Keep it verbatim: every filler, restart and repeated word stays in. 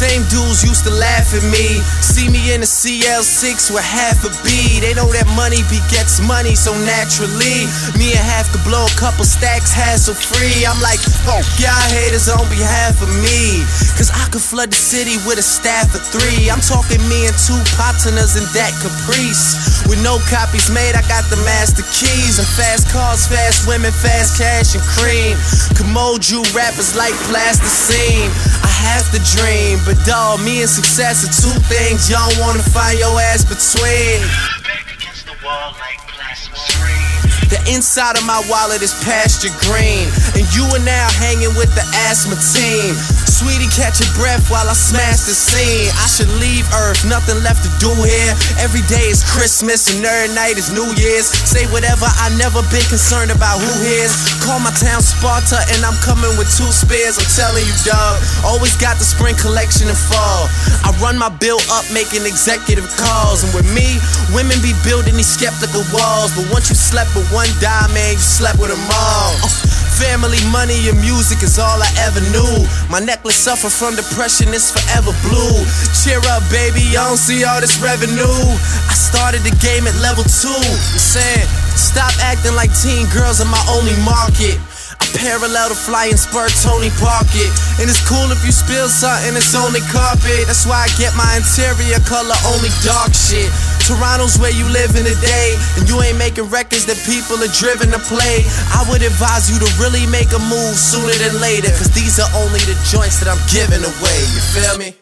Same dudes used to laugh at me, see me in a C L six with half a B. They know that money begets money, so naturally me and half could blow a couple stacks hassle free. I'm like, oh, y'all haters on behalf of me, cause I could flood the city with a staff of three. I'm talking me and two partners in that Caprice. With no copies made, I got the master keys. And fast cars, fast women, fast cash and cream. Commode you rappers like plasticine. I have to dream, but dawg, me and success are two things you don't wanna find your ass between. Back against the wall like plasma screen. The inside of my wallet is pasture green, and you are now hanging with the asthma team. Sweetie, catch your breath while I smash the scene. I should leave Earth, nothing left to do here. Every day is Christmas and every night is New Year's. Say whatever, I never been concerned about who hears. Call my town Sparta and I'm coming with two spears. I'm telling you, dog, always got the spring collection and fall. I run my bill up making executive calls, and with me, women be building these skeptical walls. But once you slept with one diamond, you slept with them all. uh, Family, money, and music is all I ever knew. My necklace suffer from depression, it's forever blue. Cheer up, baby, I don't see all this revenue. I started the game at level two. I'm saying, stop acting like teen girls are my only market. I parallel to flying spur Tony Parker. And it's cool if you spill something, it's only carpet. That's why I get my interior color only dark shit. Toronto's where you live in the day, and you ain't making records that people are driven to play. I would advise you to really make a move sooner than later, cause these are only the joints that I'm giving away, you feel me?